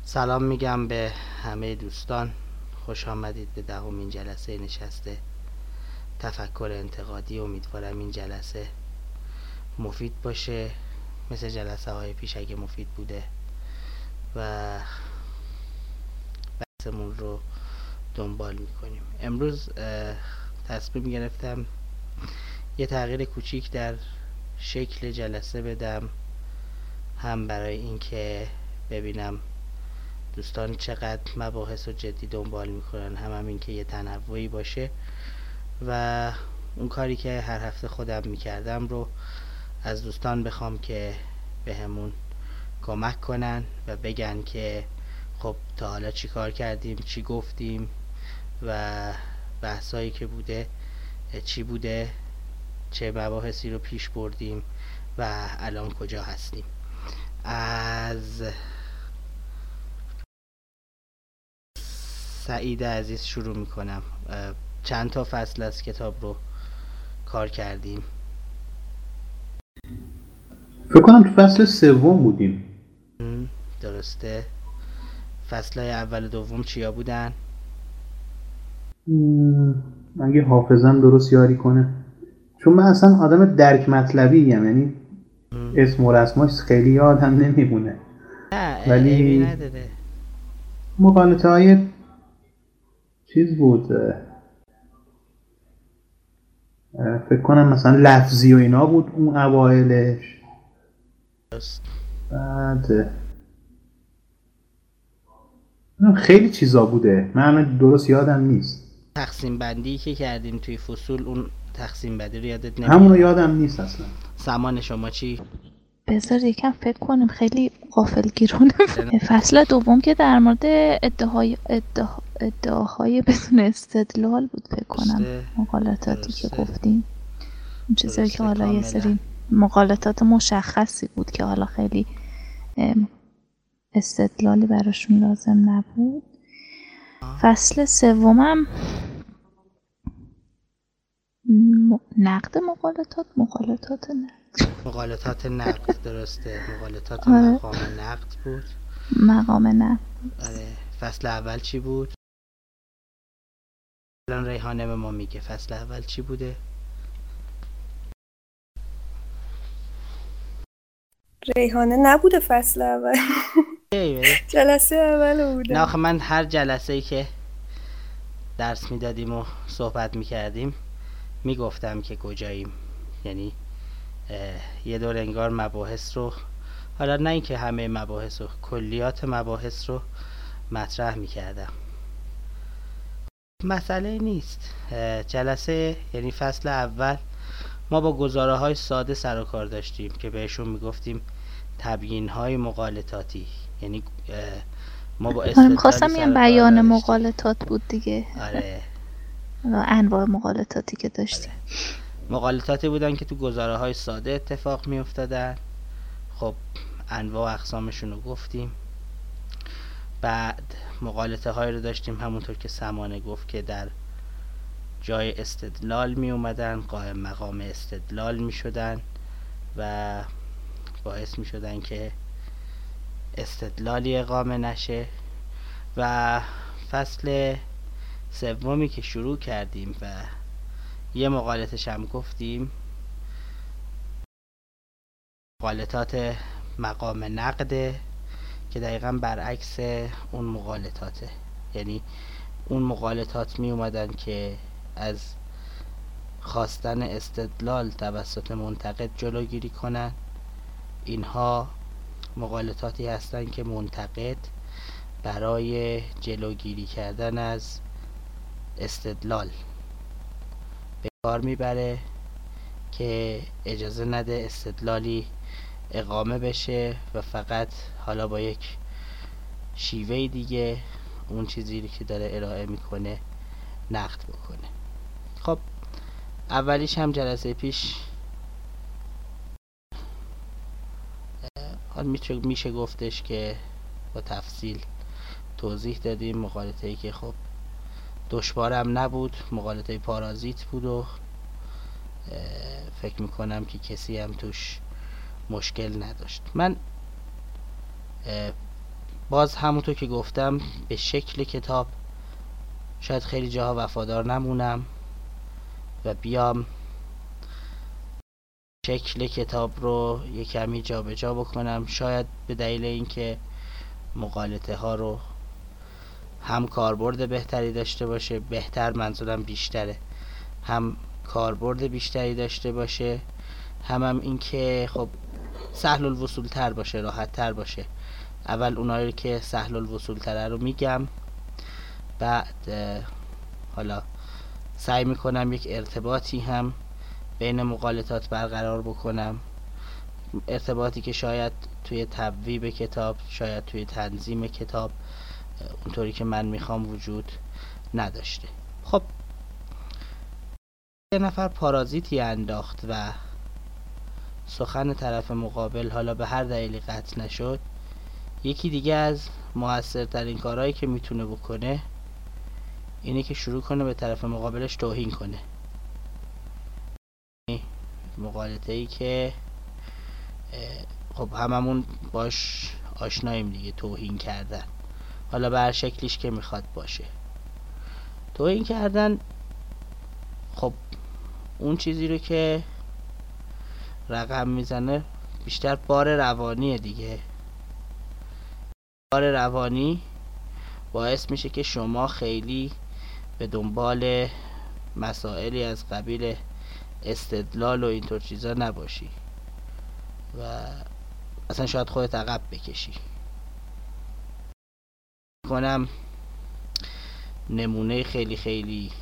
سلام میگم به همه دوستان. خوش آمدید به دهمین جلسه نشست تفکر انتقادی. امیدوارم این جلسه مفید باشه مثل جلسه های پیش اگه مفید بوده و بحثمون رو دنبال میکنیم. امروز تصمیم گرفتم یه تغییر کوچیک در شکل جلسه بدم، هم برای اینکه ببینم دوستان چقدر مباحث رو جدی دنبال میکنن، هم اینکه یه تنوعی باشه و اون کاری که هر هفته خودم میکردم رو از دوستان بخوام که بهمون کمک کنن و بگن که خب تا حالا چی کار کردیم، چی گفتیم و بحثایی که بوده چی بوده، چه مباحثی رو پیش بردیم و الان کجا هستیم. از سعید عزیز شروع میکنم. چند تا فصل از کتاب رو کار کردیم؟ فکر کنم تو فصل سوم بودیم. درسته. فصلهای اول و دوم چیا بودن؟ اگه حافظم درست یاری کنه، چون من اصلا آدم درک مطلبی ام، یعنی اسم و رسماش خیلی یادم نمیمونه، نه عیبی ولی نداره. مقالطه های چیز بود، فکر کنم مثلا لفظی و اینا بود اون اوائلش. درست. بعد خیلی چیزا بوده، من درست یادم نیست. تقسیم بندی که کردیم توی فصول، اون تقسیم بندی رو یادت همون رو نمیاد؟ یادم نیست اصلا. سامان شما چی؟ بذار یکم فکر کنیم، خیلی غافلگیرانه. فصل دوم که در مورد ادعاهای بدون استدلال بود فکر کنم، مقالطاتی که گفتیم، اون چیزایی که حالا یه سری مقالطات مشخصی بود که حالا خیلی استدلالی براشون لازم نبود. فصل سومم نقد مقالطات نقد. درسته، مقالطات مقام نقد بود. مقام نقد. آره. فصل اول چی بود؟ الان ریحانه به ما میگه فصل اول چی بوده؟ ریحانه نبوده فصل اول. جلسه اول بوده. نه آخه من هر جلسه‌ای که درس میدادیم و صحبت میکردیم میگفتم که کجاییم، یعنی یه دور انگار مباحث رو، حالا نه اینکه همه مباحث رو، کلیات مباحث رو مطرح میکردم. مسئله نیست. جلسه یعنی فصل اول ما با گزاره های ساده سر و کار داشتیم که بهشون میگفتیم تبیین های مقالطاتی، یعنی ما با استدلالی می‌خواستم یه بیان مقالطات بود دیگه. آره. انواع مقالطاتی که داشتیم. مقالطاتی بودن که تو گزاره های ساده اتفاق می افتادن. خب انواع اقسامشون رو گفتیم. بعد مقالطه های رو داشتیم همونطور که سمانه گفت که در جای استدلال می اومدن، قائم مقام استدلال می شدن و باعث می شدن که استدلالی اقامه نشه. و فصل سومی که شروع کردیم و یه مقالطه‌ش هم گفتیم، مقالطات مقام نقده که دقیقا برعکس اون مقالطاته، یعنی اون مقالطات می اومدن که از خواستن استدلال توسط منتقد جلوگیری کنن. اینها مقالطاتی هستن که منتقد برای جلوگیری کردن از استدلال به کار میبره که اجازه نده استدلالی اقامه بشه و فقط حالا با یک شیوه دیگه اون چیزی که داره ارائه میکنه نقد بکنه. خب اولیش هم جلسه پیش میشه گفتش که با تفصیل توضیح دادیم. مقالطه‌ای که خب دشوارم نبود، مقالطه پارازیت بود و فکر میکنم که کسی هم توش مشکل نداشت. من باز همونطور که گفتم به شکل کتاب شاید خیلی جاها وفادار نمونم و بیام شکل کتاب رو یه کمی جا به جا بکنم، شاید به دلیل اینکه مقالطه ها رو هم کاربرد بهتری داشته باشه، بهتر منظورم بیشتره، هم کاربرد بیشتری داشته باشه، هم اینکه خب سهل الوصول تر باشه، راحت تر باشه. اول اونایی که سهل الوصول تره رو میگم، بعد حالا سعی میکنم یک ارتباطی هم بین مقالطات برقرار بکنم، ارتباطی که شاید توی تبویب کتاب، شاید توی تنظیم کتاب اونطوری که من میخوام وجود نداشته. خب یه نفر پارازیتی انداخت و سخن طرف مقابل حالا به هر دلیلی قطع نشد، یکی دیگه از موثرترین کارهایی که میتونه بکنه اینه که شروع کنه به طرف مقابلش توهین کنه. مقالطه ای که خب هممون باش آشناییم دیگه، توهین کردن، حالا به هر شکلیش که میخواد باشه. توهین کردن خب اون چیزی رو که رقم میزنه بیشتر بار روانیه دیگه. بار روانی باعث میشه که شما خیلی به دنبال مسائلی از قبیل استدلال و اینطور چیزا نباشی و اصلا شاید خودت عقب بکشی. کنم نمونه خیلی خیلی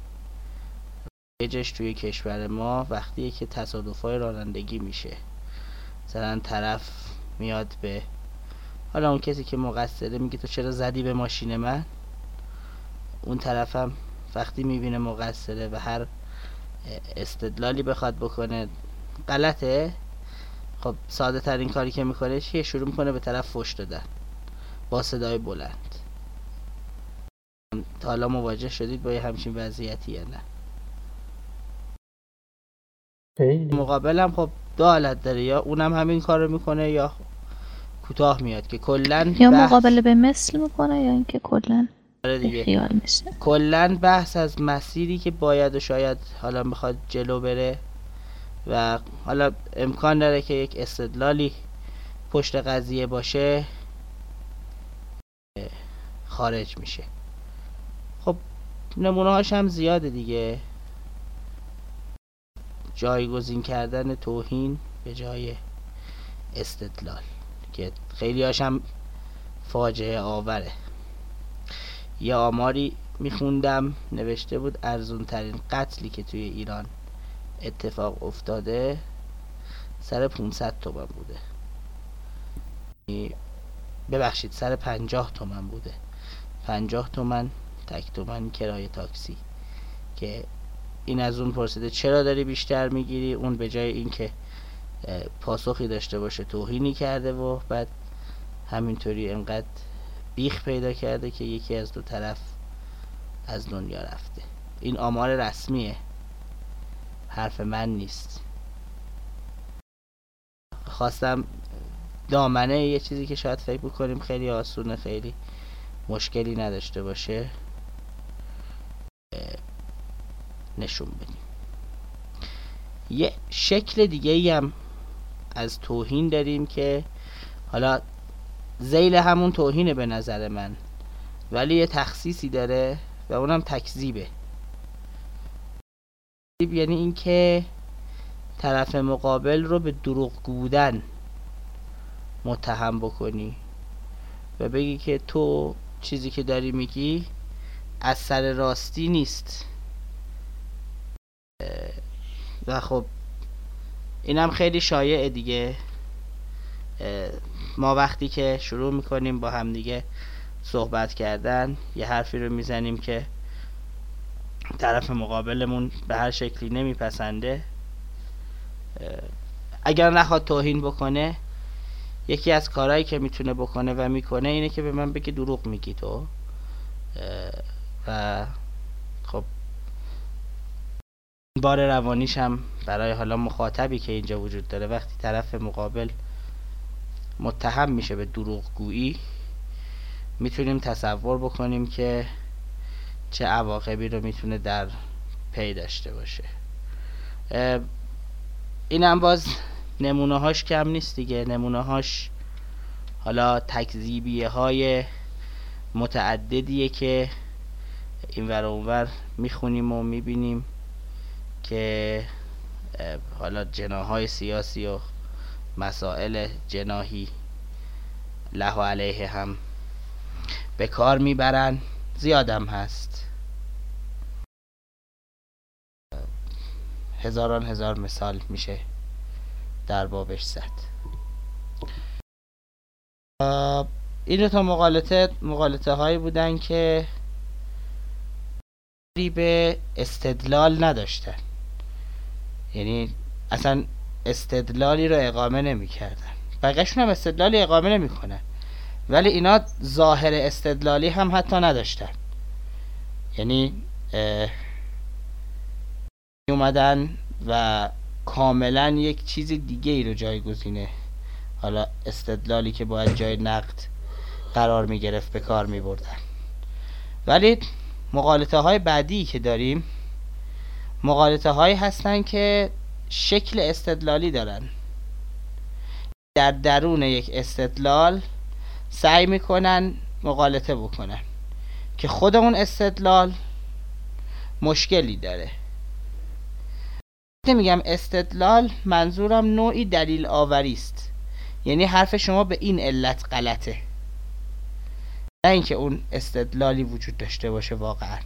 رایجش توی کشور ما وقتیه که تصادفای رانندگی میشه. مثلا طرف میاد به حالا اون کسی که مقصره میگه تو چرا زدی به ماشین من، اون طرفم وقتی میبینه مقصره و هر استدلالی بخواد بکنه غلطه، خب ساده ترین کاری که میکنه چیه؟ شروع میکنه به طرف فحش دادن با صدای بلند. تا حالا مواجه شدید با یه همچین وضعیتی یا نه؟ مقابلم خب دو حالت داره، یا اونم همین کارو میکنه یا کوتاه میاد که کلن یا مقابله به مثل میکنه یا اینکه کلن دیگه خیال میشه. کلن بحث از مسیری که باید و شاید حالا میخواد جلو بره و حالا امکان داره که یک استدلالی پشت قضیه باشه خارج میشه. خب نمونه هاش هم زیاده دیگه. جایگزین کردن توهین به جای استدلال که خیلی هاشم فاجعه آوره. یه آماری میخوندم نوشته بود ارزون ترین قتلی که توی ایران اتفاق افتاده سر 500 تومن بوده، ببخشید سر 50 تومن بوده. 50 تومن تک تومن کرایه تاکسی. که این از اون پرسیده چرا داری بیشتر میگیری؟ اون به جای اینکه پاسخی داشته باشه توهینی کرده و بعد همینطوری انقدر بیخ پیدا کرده که یکی از دو طرف از دنیا رفته. این آمار رسمیه، حرف من نیست. خواستم دامنه یه چیزی که شاید فکر بکنیم خیلی آسونه، خیلی مشکلی نداشته باشه نشون بدیم. یه شکل دیگه ای هم از توهین داریم که حالا ذیل همون توهینه به نظر من، ولی یه تخصیصی داره و اونم تکذیبه. یعنی این که طرف مقابل رو به دروغ بودن متهم بکنی و بگی که تو چیزی که داری میگی از سر راستی نیست. و خب اینم خیلی شایعه دیگه. ما وقتی که شروع میکنیم با هم دیگه صحبت کردن یه حرفی رو میزنیم که طرف مقابلمون به هر شکلی نمیپسنده، اگر نخواد توهین بکنه یکی از کارهایی که میتونه بکنه و میکنه اینه که به من بگه دروغ میگی تو. و خب بار روانیش هم برای حالا مخاطبی که اینجا وجود داره، وقتی طرف مقابل متهم میشه به دروغگویی میتونیم تصور بکنیم که چه عواقبی رو میتونه در پی داشته باشه. اینم باز نمونه هاش کم نیست دیگه. نمونه هاش حالا تکذیبیه های متعددیه که اینور و اونور میخونیم و میبینیم که حالا جناحهای سیاسی و مسائل جناحی له و علیه هم به کار میبرن. زیادم هست، هزار مثال میشه در بابش زد. این دو تا مغالطه هایی بودن که به استدلال نداشتن، یعنی اصلا استدلالی رو اقامه نمی کردن. بقیه‌شون هم استدلالی اقامه نمی کنن، ولی اینا ظاهر استدلالی هم حتی نداشتن. یعنی اومدن و کاملا یک چیز دیگه ای رو جایگزینه حالا استدلالی که باید جای نقد قرار می گرفت به کار می بردن. ولی مغالطه های بعدی که داریم مغالطه هایی هستن که شکل استدلالی دارن. در درون یک استدلال سعی میکنن مغالطه بکنن که خود اون استدلال مشکلی داره. نمیگم استدلال، منظورم نوعی دلیل آوری است. یعنی حرف شما به این علت غلطه، نه اینکه اون استدلالی وجود داشته باشه. واقعا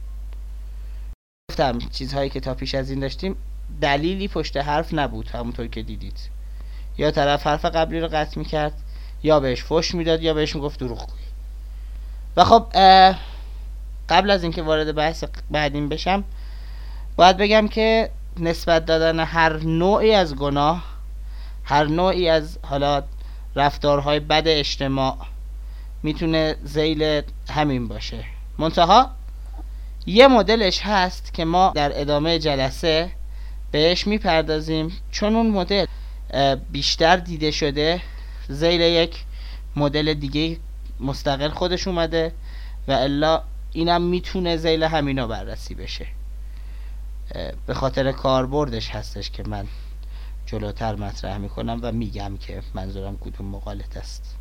گفتم چیزهایی که تا پیش از این داشتیم دلیلی پشت حرف نبود، همونطور که دیدید. یا طرف حرف قبلی رو قطع میکرد، یا بهش فحش میداد، یا بهش میگفت دروغ گویی. و خب قبل از اینکه وارد بحث بعدیم بشم باید بگم که نسبت دادن هر نوعی از گناه، هر نوعی از حالا رفتارهای بد اجتماع میتونه ذیل همین باشه. منتها یه مدلش هست که ما در ادامه جلسه بهش میپردازیم، چون اون مدل بیشتر دیده شده ذیل یک مدل دیگه مستقل خودش اومده و الا اینم میتونه ذیل همینا بررسی بشه. به خاطر کاربردش هستش که من جلوتر مطرح میکنم و میگم که منظورم کدوم مغالطه است.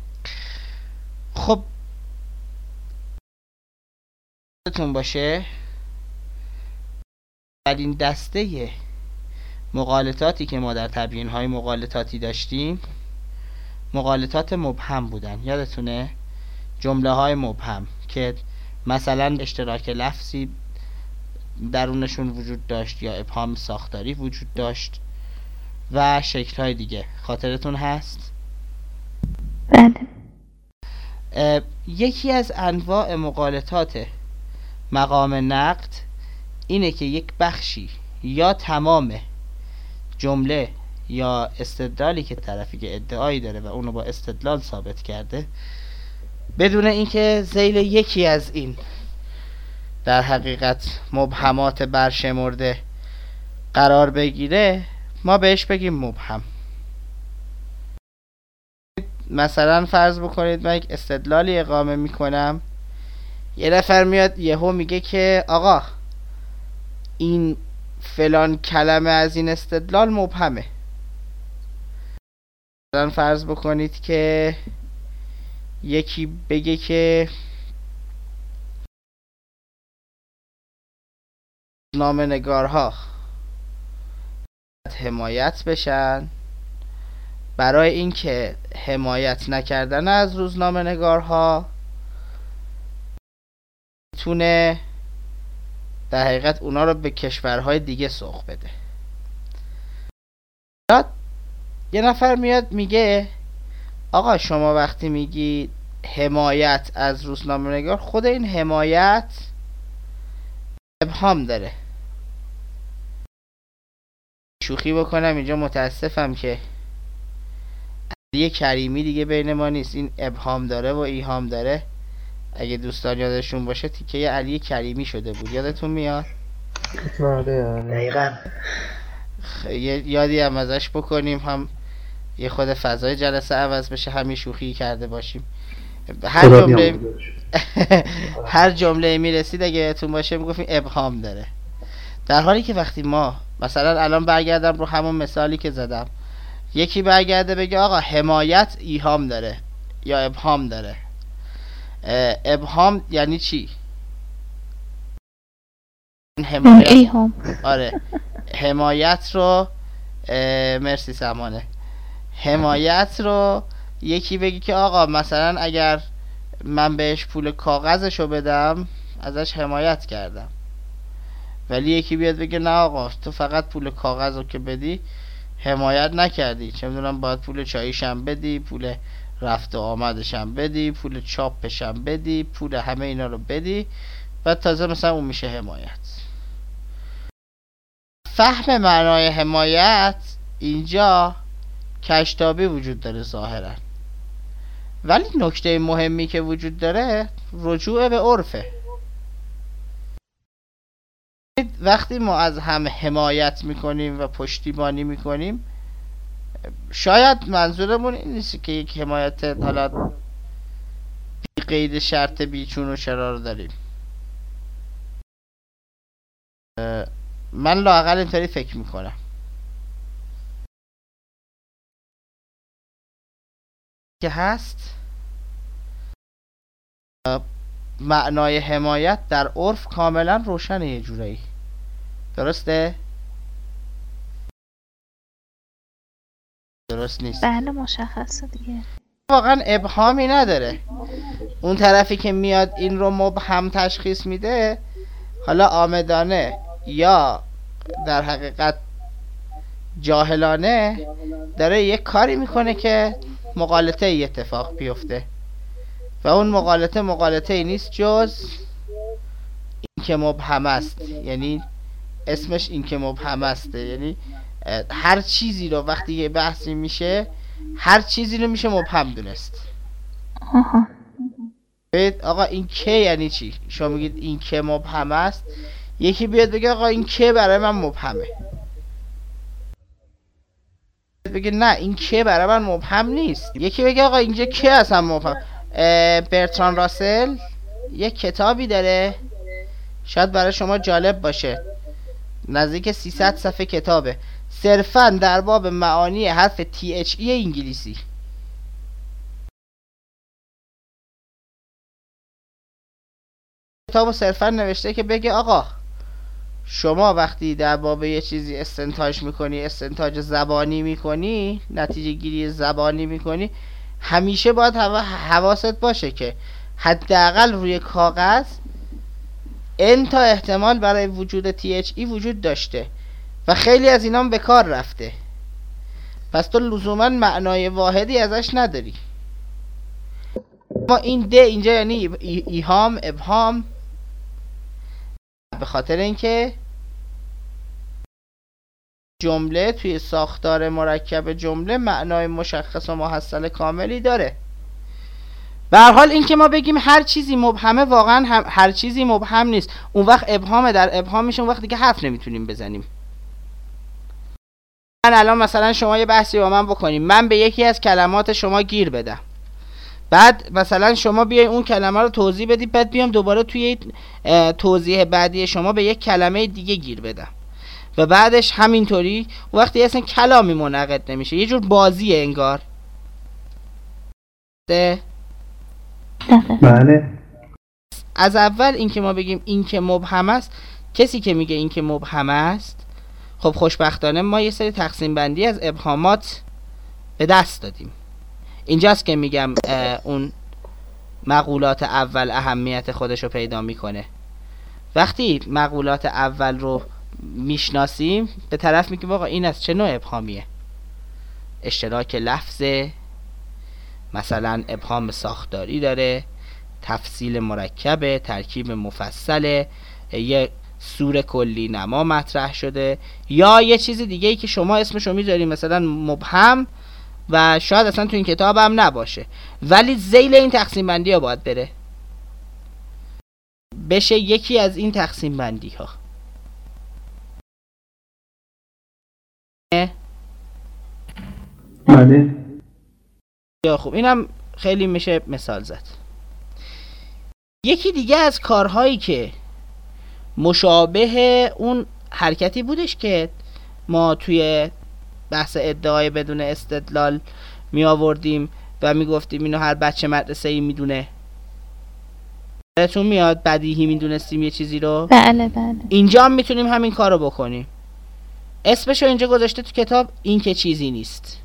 خب یادتون باشه اولین دسته مغالطاتی که ما در تبیین‌های مغالطاتی داشتیم مغالطات مبهم بودن. یادتونه؟ جمله‌های مبهم که مثلا اشتراک لفظی درونشون وجود داشت یا ابهام ساختاری وجود داشت و شکل‌های دیگه. خاطرتون هست؟ بله. یکی از انواع مغالطات مقام نقد اینه که یک بخشی یا تمام جمله یا استدلالی که طرفی که ادعایی داره و اونو با استدلال ثابت کرده بدون اینکه ذیل یکی از این در حقیقت مبهمات برشمرده قرار بگیره ما بهش بگیم مبهم. مثلا فرض بکنید من یک استدلالی اقامه میکنم، یه نفر میاد یهو میگه که آقا این فلان کلمه از این استدلال مبهمه. مثلا فرض بکنید که یکی بگه که روزنامه‌نگارها حمایت بشن، برای اینکه حمایت نکردن از روزنامه‌نگارها میتونه در حقیقت اونا رو به کشورهای دیگه سوق بده. یه نفر میاد میگه آقا شما وقتی میگی حمایت از روزنامه‌نگار، خود این حمایت ابهام داره. شوخی بکنم اینجا، متاسفم که علی کریمی دیگه بین ما نیست. این ابهام داره و ایهام داره. اگه دوستان یادشون باشه تیکه علی کریمی شده بود، یادتون میاد؟ دقیقاً. یادی هم ازش بکنیم، هم یه خود فضای جلسه عوض بشه، هم یه شوخی کرده باشیم. هر جمله میرسید اگه بهتون باشه میگفتیم ابهام داره. در حالی که وقتی ما مثلا الان برگردم رو همون مثالی که زدم، یکی برگرده بگه آقا حمایت ایهام داره یا ابهام داره. ابهام یعنی چی؟ حمایت. ایهام. آره حمایت رو مرسی سمانه. حمایت رو یکی بگی که آقا مثلا اگر من بهش پول کاغذشو بدم ازش حمایت کردم، ولی یکی بیاد بگه نه آقا تو فقط پول کاغذ رو که بدی حمایت نکردی، چه میدونم باید پول چاییشم بدی، پول رفت و آمدشم بدی، پول چاپشم بدی، پول همه اینا رو بدی، بعد تازه مثلا اون میشه حمایت. فهم معنای حمایت اینجا کشتابی وجود داره ظاهرا، ولی نکته مهمی که وجود داره رجوع به عرفه. وقتی ما از هم حمایت میکنیم و پشتیبانی میکنیم، شاید منظورمون این نیست که یک حمایت حالا بی قید شرط بی چون و چرا رو داریم. من لااقل اینطوری فکر میکنم. که هست معنای حمایت در عرف کاملا روشنه یه جورایی، درسته؟ درست نیست؟ بله مشخصه دیگه. واقعا ابهامی نداره. اون طرفی که میاد این رو مبهم تشخیص میده، حالا آمدانه یا در حقیقت جاهلانه، داره یک کاری میکنه که مغالطه ای اتفاق بیفته و اون مغالطه ای نیست جز این که مبهم است. یعنی اسمش این که مبهم است، یعنی هر چیزی رو وقتی یه بحثی میشه هر چیزی رو میشه مبهم دونست. آقا این که یعنی چی؟ شما میگید این که مبهم است، یکی بیاد بگه آقا این که برای من مبهمه، بگه نه این که برای من مبهم نیست. یکی بگه آقا اینجا که اصلا مبهم. برتران راسل یک کتابی داره، شاید برای شما جالب باشه، نزدیک 300 صفحه کتابه، صرفاً در باب معانی حرف THE انگلیسی. کتابو صرفاً نوشته که بگه آقا شما وقتی در باب یه چیزی استنتاج میکنی، استنتاج زبانی میکنی، نتیجه گیری زبانی میکنی، همیشه باید حواست باشه که حداقل روی کاغذ n تا احتمال برای وجود THE وجود داشته و خیلی از اینا به کار رفته، پس تو لزوما معنای واحدی ازش نداری. ما این ده اینجا یعنی ایهام، ابهام، به خاطر اینکه جمله توی ساختار مرکب جمله معنای مشخص و محصل کاملی داره. به هر حال این که ما بگیم هر چیزی مبهمه، واقعا هر چیزی مبهم نیست. اون وقت ابهام در ابهام میشه، اون وقتی که حرف نمیتونیم بزنیم. من الان مثلا شما یه بحثی با من بکنیم، من به یکی از کلمات شما گیر بدم، بعد مثلا شما بیای اون کلمه رو توضیح بدی، بعد بیام دوباره توی توضیح بعدی شما به یک کلمه دیگه گیر بدم و بعدش همینطوری، وقتی اصلا کلامی منعقد نمیشه، یه جور بازیه انگار. بله. از اول اینکه ما بگیم این که مبهم است، کسی که میگه این که مبهم است، خب خوشبختانه ما یه سری تقسیم بندی از ابهامات به دست دادیم. اینجاست که میگم اون مقولات اول اهمیت خودشو پیدا میکنه. وقتی مقولات اول رو میشناسیم، به طرف میگیم آقا این از چه نوع ابهامیه؟ اشتراک لفظه، مثلا ابهام ساختاری داره، تفصیل مرکبه، ترکیب مفصله، یه سور کلی نما مطرح شده، یا یه چیز دیگه ای که شما اسمشو میذاریم مثلا مبهم و شاید اصلا تو این کتاب هم نباشه، ولی ذیل این تقسیم بندی ها باید بشه یکی از این تقسیم بندی ها. بله. یا خوب اینم خیلی میشه مثال زد. یکی دیگه از کارهایی که مشابه اون حرکتی بودش که ما توی بحث ادعای بدون استدلال می آوردیم و می گفتیم اینو هر بچه مدرسه‌ای میدونه. براتون میاد بدیهی میدونستیم یه چیزی رو؟ بله. اینجا هم میتونیم همین کار رو بکنیم. اسمشو اینجا گذاشته تو کتاب این که چیزی نیست.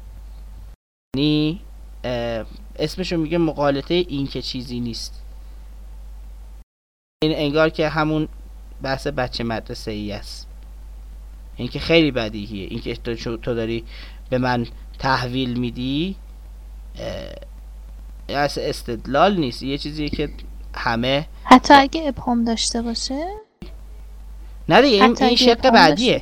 یعنی اسمشو میگه مغالطه این که چیزی نیست. این انگار که همون بحث بچه مدرسه ای است. این که خیلی بدیهیه. این که تو داری به من تحویل میدی اصلا استدلال نیست، یه چیزیه که همه حتی اگه ابهام داشته باشه. نه دیگه این شق بعدیه.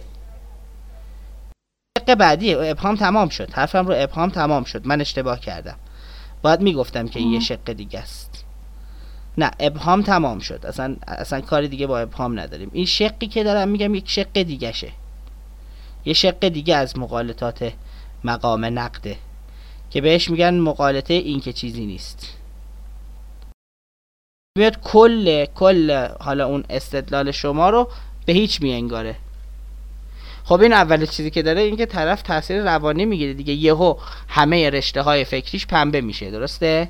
شق بعدیه. ابهام تمام شد. حرفم رو ابهام تمام شد. من اشتباه کردم. باید میگفتم که این یه شق دیگه است. نه ابهام تمام شد. اصلا کاری دیگه با ابهام نداریم. این شقی که دارم میگم یک شق دیگه شه. یه شق دیگه از مغالطات مقام نقده که بهش میگن مغالطه این که چیزی نیست. میاد کل حالا اون استدلال شما رو به هیچ میانگاره. خب این اول چیزی که داره این که طرف تاثیر روانی میگیره دیگه. یهو همه رشته های فکریش پنبه میشه. درسته؟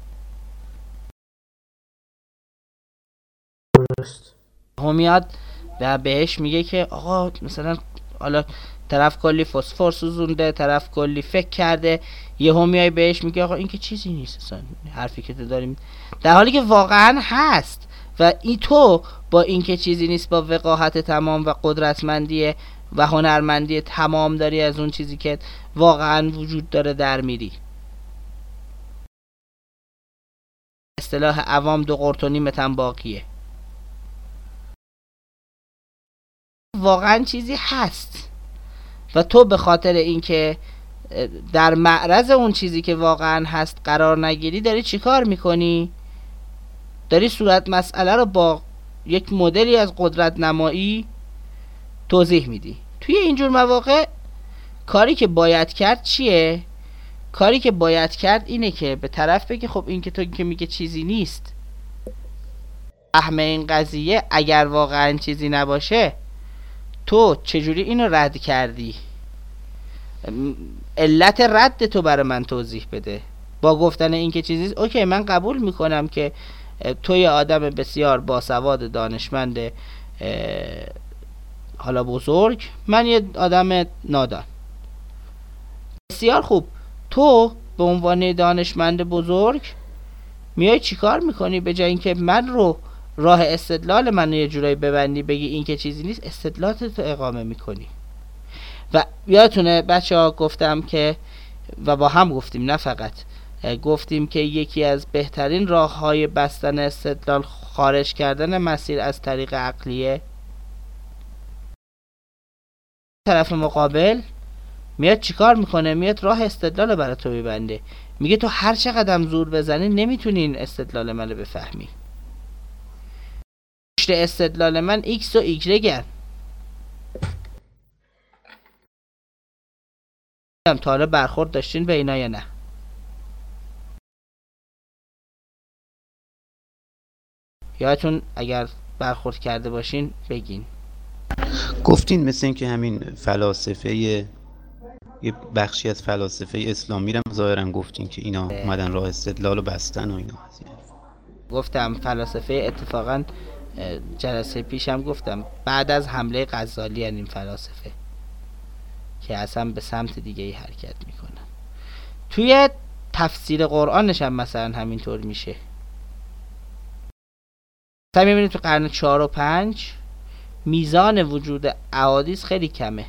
درست. هم میاد و بهش میگه که آقا مثلا حالا طرف کلی فسفر سوزونده، طرف کلی فکر کرده، یهو میای بهش میگه آقا این که چیزی نیست اصلا حرفی که تو داریم، در حالی که واقعا هست. و این تو با این که چیزی نیست، با وقاحت تمام و قدرتمندی و هنرمندی تمام داری از اون چیزی که واقعا وجود داره در میری. اصطلاح عوام 2 قرت و نیمت هم باقیه. واقعا چیزی هست و تو به خاطر اینکه در معرض اون چیزی که واقعا هست قرار نگیری داری چی کار میکنی؟ داری صورت مسئله رو با یک مدلی از قدرت نمایی توضیح میدی. توی اینجور مواقع کاری که باید کرد چیه؟ کاری که باید کرد اینه که به طرف بگی خب این که تو که میگه چیزی نیست، فهم این قضیه اگر واقعا چیزی نباشه تو چجوری اینو رد کردی؟ علت رد تو برای من توضیح بده. با گفتن این که چیزی اوکی من قبول میکنم که تو یه آدم بسیار باسواد دانشمند حالا بزرگ، من یه آدم نادان. بسیار خوب، تو به عنوان دانشمند بزرگ میای چیکار میکنی؟ به جای اینکه من رو راه استدلال من یه جورایی ببندی بگی این که چیزی نیست، استدلالت رو اقامه میکنی. و یادتونه بچه‌ها گفتم که و با هم گفتیم، نه فقط گفتیم که یکی از بهترین راه‌های بستن استدلال خارج کردن مسیر از طریق عقلیه. طرف مقابل میاد چیکار میکنه؟ میاد راه استدلال رو برای تو میبنده. میگه تو هر چقدر زور بزنی نمیتونی این استدلال منو بفهمی. پشت استدلال من X و Y. تا حالا برخورد داشتین به اینا یا نه؟ یادتون اگر برخورد کرده باشین بگین. گفتین مثل این که همین فلاسفه یه بخشی از فلاسفه اسلامی رو ظاهرا گفتین که اینا اومدن راه استدلال رو بستن و اینا. گفتم فلاسفه اتفاقا جلسه پیشم گفتم بعد از حمله غزالی این فلاسفه که اصلا به سمت دیگه ای حرکت میکنن. توی تفسیر قرآنش هم مثلا همینطور میشه. مثلا میبینید تو قرن 4 و 5 میزان وجود احادیث خیلی کمه.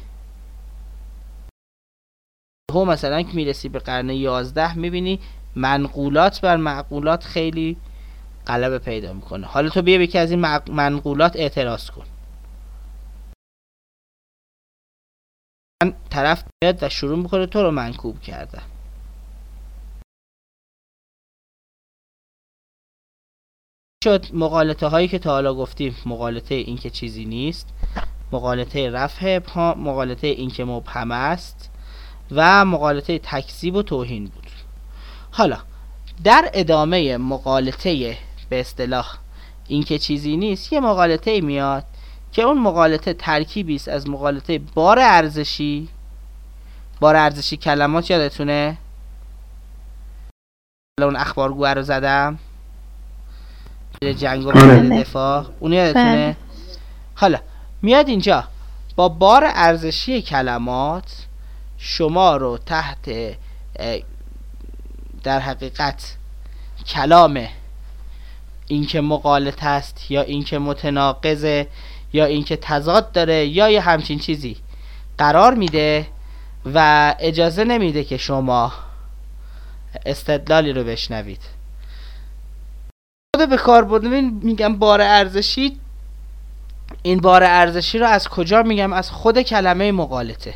هم مثلا که میرسی به قرن 11 میبینی منقولات بر معقولات خیلی غلبه پیدا میکنه. حالا تو بیا یکی از این منقولات اعتراض کن. من طرف میاد و شروع میکنه تو رو منکوب کردن. شد مغالطه هایی که تا حالا گفتیم، مغالطه این که چیزی نیست، مغالطه رفع ابهام، مغالطه این که مبهم است و مغالطه تکذیب و توهین بود. حالا در ادامه مقالطه به اصطلاح این که چیزی نیست، یه مقالطه میاد که اون مقالطه ترکیبی است از مقالطه بار ارزشی. بار ارزشی کلمات یادتونه؟ اون اخبارگوه رو زدم جنگ و دفاع، اون یادتونه؟ حالا میاد اینجا با بار ارزشی کلمات شما رو تحت در حقیقت کلام اینکه مغالطه است یا اینکه متناقضه یا اینکه تضاد داره یا یه همچین چیزی قرار میده و اجازه نمیده که شما استدلالی رو بشنوید. خود به کار بردن میگم بار ارزشی. این بار ارزشی رو از کجا میگم؟ از خود کلمه مغالطه.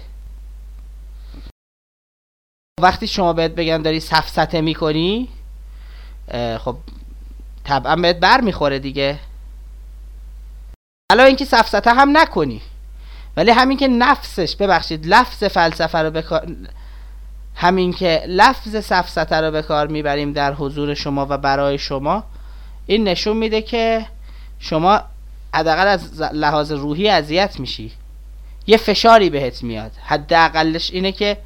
وقتی شما بهت بگن داری سفسطه میکنی، خب طبعا بهت بر میخوره دیگه. علاوه اینکه سفسطه هم نکنی، ولی همین که لفظ فلسفه رو بکار، همین که لفظ سفسطه رو به کار میبریم در حضور شما و برای شما، این نشون میده که شما حداقل از لحاظ روحی اذیت میشی، یه فشاری بهت میاد. حداقلش اینه که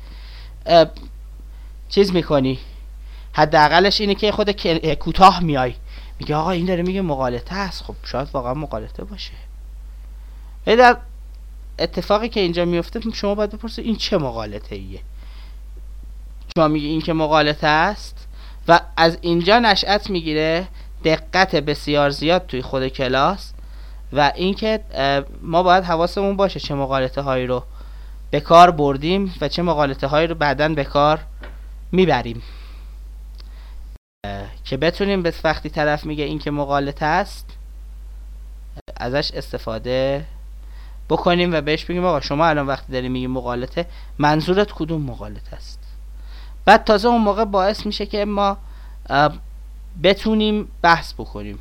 چیز میکنی، حداقلش اینه که خود کوتاه میای میگه آقا این داره میگه مغالطه است. خب شاید واقعا مغالطه باشه. ولی در اتفاقی که اینجا میفته شما باید بپرسید این چه مغالطه ایه. شما میگه این که مغالطه است و از اینجا نشأت میگیره دقت بسیار زیاد توی خود کلاس و اینکه ما باید حواسمون باشه چه مغالطه هایی رو به کار بردیم و چه مغالطه هایی رو بعداً به کار میبریم که بتونیم به وقتی طرف میگه این که مغالطه است ازش استفاده بکنیم و بهش بگیم آقا شما الان وقتی داری میگی مغالطه منظورت کدوم مغالطه است. بعد تازه اون موقع باعث میشه که ما بتونیم بحث بکنیم.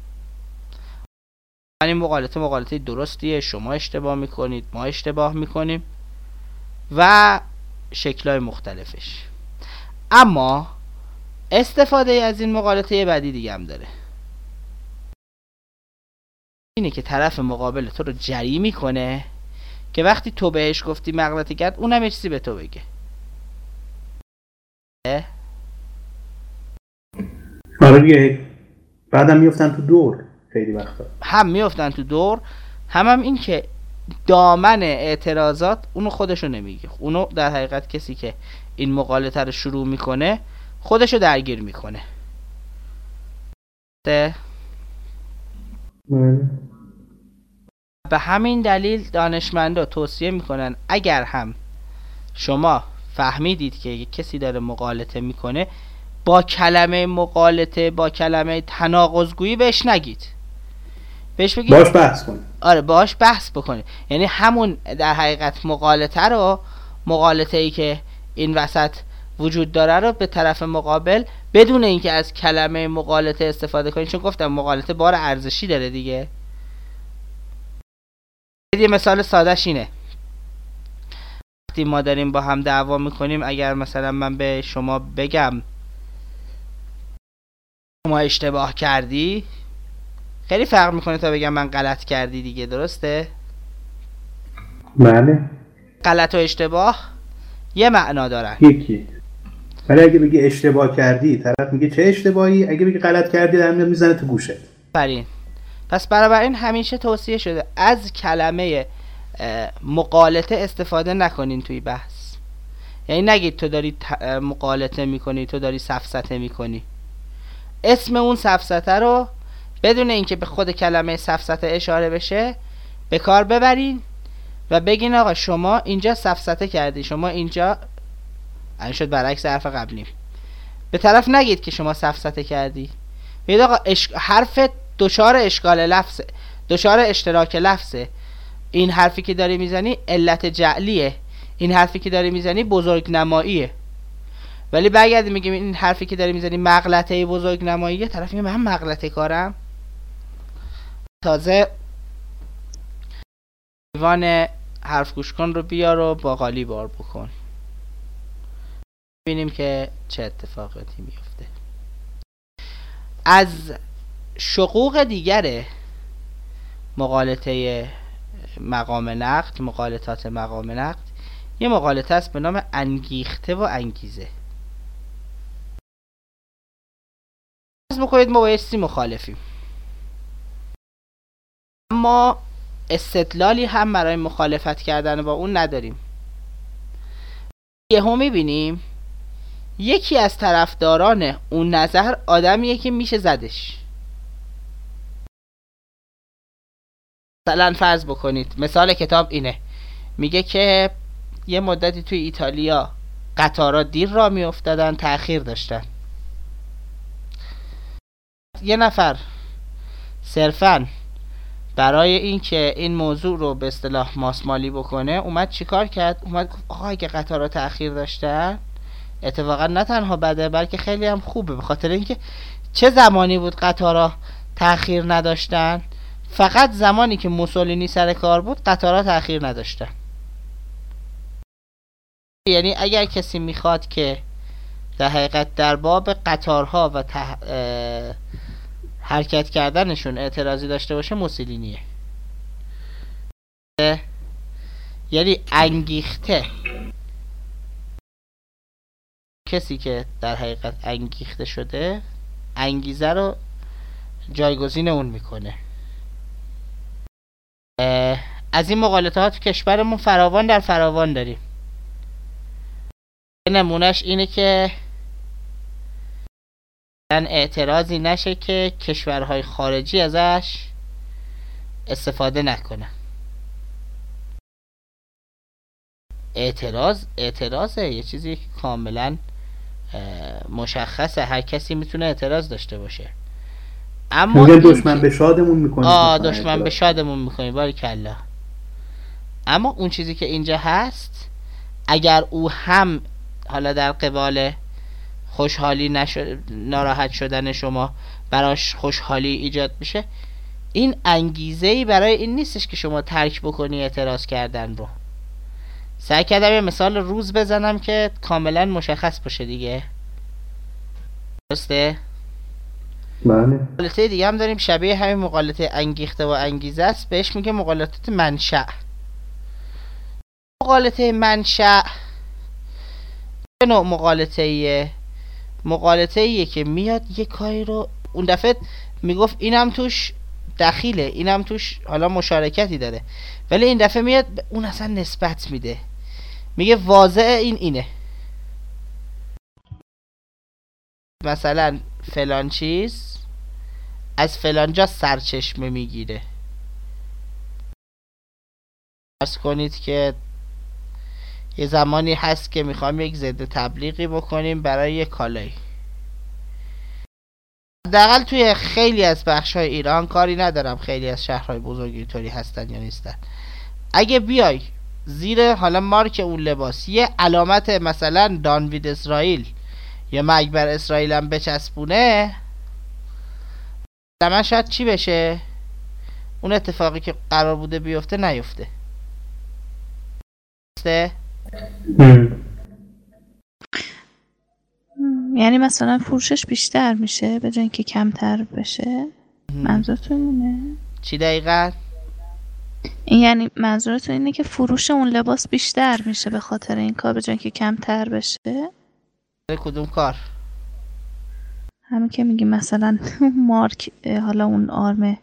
این مغالطه درستیه، شما اشتباه میکنید، ما اشتباه میکنیم و شکل‌های مختلفش. اما استفاده از این مغالطه بعدی دیگه هم داره، اینه که طرف مقابل تو رو جری میکنه که وقتی تو بهش گفتی مغلطه کرد اونم یه چیزی به تو بگه. آره دیگه. بعدم میفتن تو دور. خیلی وقتا هم میفتن تو دور، هم این که دامن اعتراضات اونو خودشو نمیگه. اونو در حقیقت کسی که این مغالطه رو شروع میکنه خودشو درگیر میکنه. به همین دلیل دانشمندا توصیه میکنن اگر هم شما فهمیدید که کسی داره مغالطه میکنه، با کلمه مغالطه، با کلمه تناقض‌گویی بهش نگید، بهش بگید باش بحث کنید. آره باش بحث بکنید. یعنی همون در حقیقت مغالطه ای که این وسط وجود داره رو به طرف مقابل بدون اینکه از کلمه مغالطه استفاده کنید، چون گفتم مغالطه بار ارزشی داره دیگه. یه مثال سادهش اینه، وقتی ما داریم با هم دعوا میکنیم، اگر مثلا من به شما بگم شما اشتباه کردی، خیلی فرق میکنه تا بگم من غلط کردی دیگه، درسته؟ بله. غلط و اشتباه یه معنا دارن. یکی. ولی اگه بگی اشتباه کردی، طرف میگه چه اشتباهی؟ اگه بگی غلط کردی، در میزنه تو گوشت. پس بنابراین همیشه توصیه شده از کلمه مغالطه استفاده نکنین توی بحث. یعنی نگید تو داری مغالطه میکنی، تو داری سفسطه میکنی. اسم اون سفسطه رو بدون اینکه به خود کلمه سفسطه اشاره بشه به کار ببرین و بگین آقا شما اینجا سفسطه کردی، شما اینجا این شد برعکس حرف قبلی. به طرف نگید که شما سفسطه کردی، بگید آقا حرف دچار اشکال لفظه، دچار اشتراک لفظه. این حرفی که داری میزنی علت جعلیه، این حرفی که داری میزنی بزرگ نماییه. ولی برگردی میگیم این حرفی که داری میزنی مغلطه بزرگ نماییه، طرف میگه من مغلطه کارم. تازه دیوان حرف گوش کن رو بیار و با قالی بار بکن، ببینیم که چه اتفاقاتی میفته. از شقوق دیگر مغالطه مقام نقد، مغالطات مقام نقد، یه مغالطه است به نام انگیخته و انگیزه. فرض بکنید ما بایستی مخالفیم، اما استدلالی هم برای مخالفت کردن با اون نداریم. یهو میبینیم یکی از طرفداران اون نظر آدمیه که میشه زدش. مثلا فرض بکنید، مثال کتاب اینه، میگه که یه مدتی توی ایتالیا قطارها دیر راه میافتادن، تأخیر داشتن. یه نفر صرفاً برای اینکه این موضوع رو به اصطلاح ماسمالی بکنه اومد چیکار کرد؟ اومد گفت آقا اگه قطارها تأخیر داشتن اتفاقا نه تنها بده بلکه خیلی هم خوبه، به خاطر اینکه چه زمانی بود قطارها تأخیر نداشتن؟ فقط زمانی که موسولینی سر کار بود قطارها تأخیر نداشتن. یعنی اگر کسی میخواد که در حقیقت در باب قطارها و حرکت کردنشون اعتراضی داشته باشه، موسولینیه. یعنی انگیخته، کسی که در حقیقت انگیخته شده انگیزه رو جایگزین اون میکنه. از این مغالطات تو کشورمون فراوان در فراوان داریم. نمونهش اینه که اعتراضی نشه که کشورهای خارجی ازش استفاده نکنه. اعتراضه یه چیزی که کاملا مشخصه، هر کسی میتونه اعتراض داشته باشه. اما دشمن به شادمون میکنیم. دشمن به شادمون میکنیم، باریکلا. اما اون چیزی که اینجا هست، اگر او هم حالا در قبال خوشحالی ناراحت شدن شما براش خوشحالی ایجاد میشه، این انگیزه‌ای برای این نیستش که شما ترک بکنی اعتراض کردن رو. سعی کردم یه مثال روز بزنم که کاملا مشخص باشه دیگه. درسته؟ بله. مغالطه دیگه هم داریم شبیه همین مغالطه انگیخته و انگیزه است، بهش میگه مغالطات منشأ. مغالطه منشأ چه نوع مغالطه‌ایه که میاد یه کاری رو اون دفعه میگفت اینم توش دخیله، اینم توش حالا مشارکتی داره، ولی این دفعه میاد اون اصلا نسبت میده، میگه واضحه اینه، مثلا فلان چیز از فلان جا سرچشمه میگیره. فرض کنید که یه زمانی هست که میخوام یک ضد تبلیغی بکنیم برای یک کالایی. حداقل توی خیلی از بخش‌های ایران، کاری ندارم خیلی از شهرهای بزرگ اینطوری هستن یا نیستن، اگه بیای زیر حالا مارک اون لباس یه علامت مثلا دانوید اسرائیل یا مرگ بر اسرائیل هم بچسبونه، من شاید چی بشه؟ اون اتفاقی که قرار بوده بیفته نیفته. یعنی مثلا فروشش بیشتر میشه به جای اینکه کمتر بشه؟ منظورتون اینه؟ چی دقیقاً؟ یعنی منظورتون اینه که فروش اون لباس بیشتر میشه به خاطر این کار به جای اینکه کمتر بشه؟ کدوم کار؟ همین که میگی مثلا مارک حالا اون آرم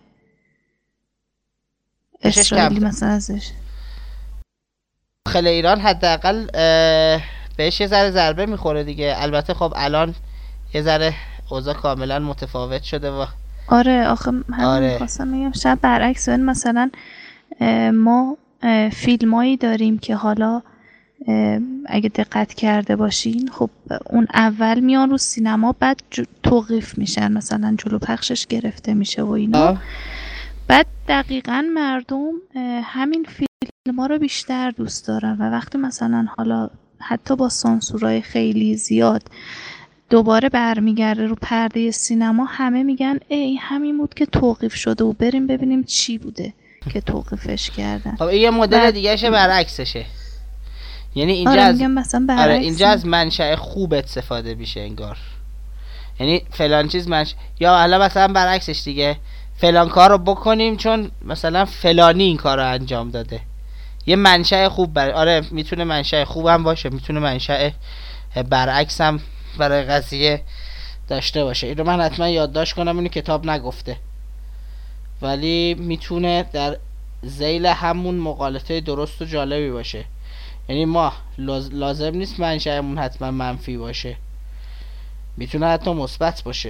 اسرائیلی مثلا ازش داخل ایران حداقل بهش یه ذره ضربه میخوره دیگه. البته خب الان یه ذره اوضاع کاملا متفاوت شده و آره آخه همین خواستم میگم شاید برعکس بین مثلا ما فیلمایی داریم که حالا اگه دقت کرده باشین خب اون اول میان رو سینما بعد توقیف میشن، مثلا جلو پخشش گرفته میشه و اینا بعد دقیقاً مردم همین فیلم‌ها رو بیشتر دوست دارن و وقتی مثلا حالا حتی با سانسورهای خیلی زیاد دوباره برمیگرده رو پرده سینما، همه میگن ای همین بود که توقیف شده و بریم ببینیم چی بوده که توقیفش کردن. خب این یه مدل دیگه‌شه برعکسشه، یعنی اینجا از مثلا اینجا از منشأ خوب استفاده میشه انگار. یعنی فلان چیز یا حالا مثلا برعکسش دیگه، فلان کار رو بکنیم چون مثلا فلانی این کار رو انجام داده. یه منشأ خوب آره میتونه منشأ خوب هم باشه، میتونه منشأ برعکس هم برای قضیه داشته باشه. اینو من حتما یادداشت کنم، اینو کتاب نگفته، ولی میتونه در ذیل همون مقالطه درست و جالبی باشه. یعنی ما لازم نیست منشأمون حتما منفی باشه، میتونه حتی مثبت باشه.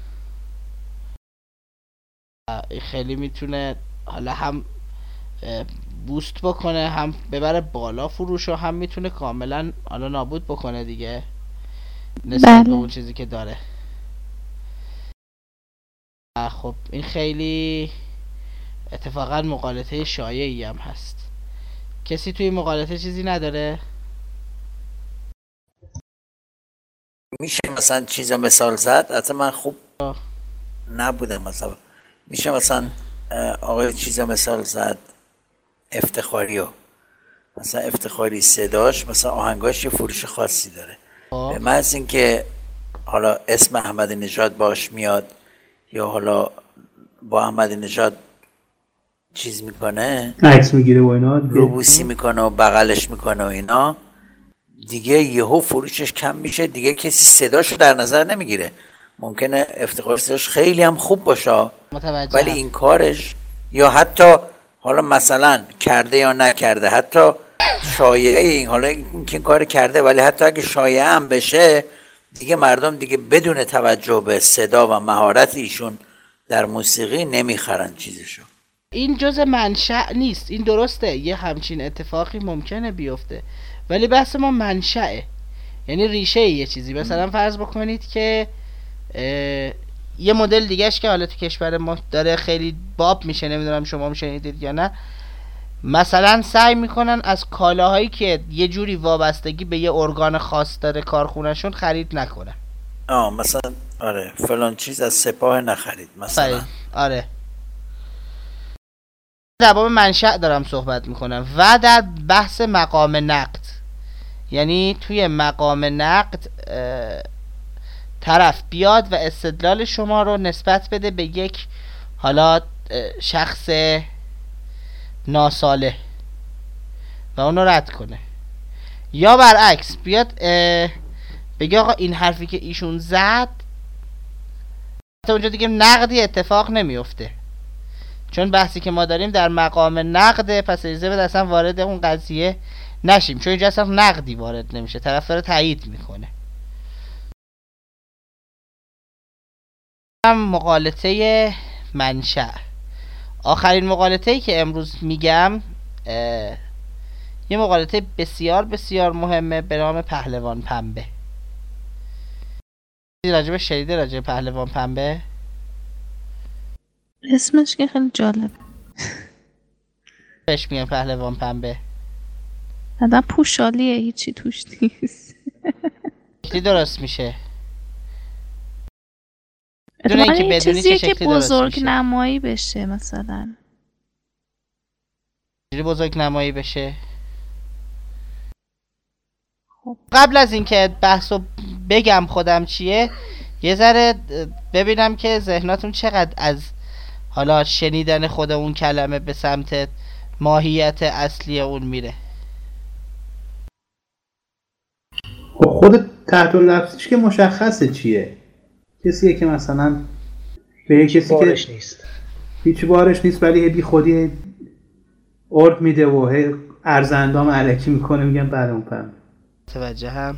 خیلی میتونه حالا هم بوست بکنه، هم ببره بالا فروش، و هم میتونه کاملا حالا نابود بکنه دیگه نسبت به اون چیزی که داره. خب این خیلی اتفاقا مقالطه شایعی هم هست. کسی توی مقالطه چیزی نداره؟ میشه مثلا چیزا مثال زد؟ حتی من خوب نبودم. مثلا میشه مثلا آقای چیزا مثال زد، افتخاریو مثلا افتخاری صداش مثلا آهنگاش یه فروش خاصی داره. به محض اینکه حالا اسم احمدی نژاد باش میاد یا حالا با احمدی نژاد چیز میکنه، عکس میگیره و اینا، روبوسی میکنه و بغلش میکنه و اینا، دیگه یهو فروشش کم میشه، دیگه کسی صداشو در نظر نمیگیره. ممکنه افتخار صداش خیلی هم خوب باشه ولی این کارش، یا حتی حالا مثلا کرده یا نکرده، حتی شایعه این، حالا این کار کرده ولی حتی اگه شایعه هم بشه دیگه مردم دیگه بدون توجه به صدا و مهارت ایشون در موسیقی نمیخرن چیزشو. این جزء منشأ نیست، این درسته یه همچین اتفاقی ممکنه بیفته، ولی بحث ما منشأه، یعنی ریشه یه چیزی. مثلا فرض بکنید که یه مدل دیگهش که حالا تو کشور ما داره خیلی باب میشه، نمیدونم شما شنیدید یا نه، مثلا سعی میکنن از کالاهایی که یه جوری وابستگی به یه ارگان خاص داره کارخونهشون خرید نکنن. مثلا آره فلان چیز از سپاه نخرید مثلا. آره در باب منشأ دارم صحبت میکنم. و در بحث مقام نقد، یعنی توی مقام نقد طرف بیاد و استدلال شما رو نسبت بده به یک حالا شخص ناصالح و اون رو رد کنه، یا برعکس بیاد بگه آقا این حرفی که ایشون زد، حتی اونجا دیگه نقدی اتفاق نمیفته، چون بحثی که ما داریم در مقام نقده، پس اجازه بده اصلا وارد اون قضیه نشیم، چون اینجا اصلا نقدی وارد نمیشه، طرف داره تایید میکنه. مقالطه منشأ. آخرین مقالطه‌ای که امروز میگم یه مقالطه بسیار بسیار مهمه به نام پهلوان پنبه. راجب شنیده راجب پهلوان پنبه؟ اسمش که خیلی جالب. بهش میگن پهلوان پنبه. آدم پوشالیه، هیچی توش نیست. چی درست میشه؟ اتفاقا یه چیزیه که بزرگ نمایی بشه مثلا. چیزی بزرگ نمایی بشه؟ خب قبل از اینکه بحثو بگم خودم چیه، یه ذره ببینم که ذهناتون چقدر از حالا شنیدن خود اون کلمه به سمت ماهیت اصلی اون میره. خود تحت لفظش که مشخصه چیه. کسیه که مثلا به کسی بارش که نیست، هیچ بارش نیست ولی بی خودی ارد میده و هی ارزندام علکی میکنه، میگن بله اون پنبه. توجه هم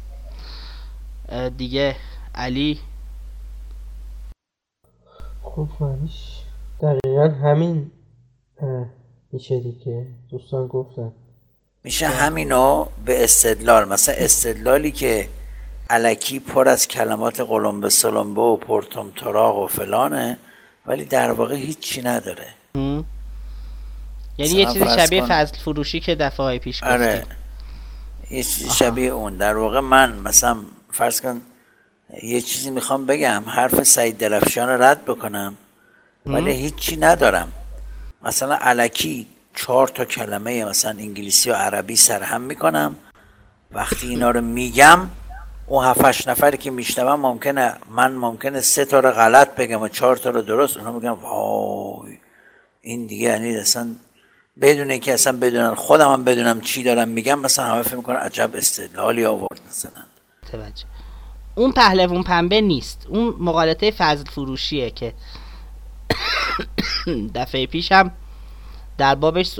دیگه علی. خب معنیش دقیقا همین میشه دیگه، دوستان گفتن میشه همینو به استدلال، مثلا استدلالی که الکی پر از کلمات قلمبه سلمبه و پرتم تراغ و فلانه ولی در واقع هیچی نداره. یعنی یه چیزی شبیه فضل فروشی که دفعه های پیش گفتیم. آره یه چیزی شبیه اون. در واقع من مثلا فرض کن یه چیزی میخوام بگم، حرف سعید درفشان رو رد بکنم ولی هیچی ندارم، مثلا الکی 4 تا کلمه مثلا انگلیسی و عربی سرهم میکنم، وقتی اینا رو میگم اون 7-8 نفری که میشنون ممکنه 3 تا رو غلط بگم و 4 تا رو درست. اونا میگن وای این دیگه یعنی اصلا بدون اینکه اصلا بدونن، خودم هم بدونم چی دارم میگم، مثلا همه فکر میکنن عجب استدلالی آورد مثلا. توجه. اون پهلوون پنبه نیست، اون مقالطه فضل فروشیه که دفعه پیشم در بابش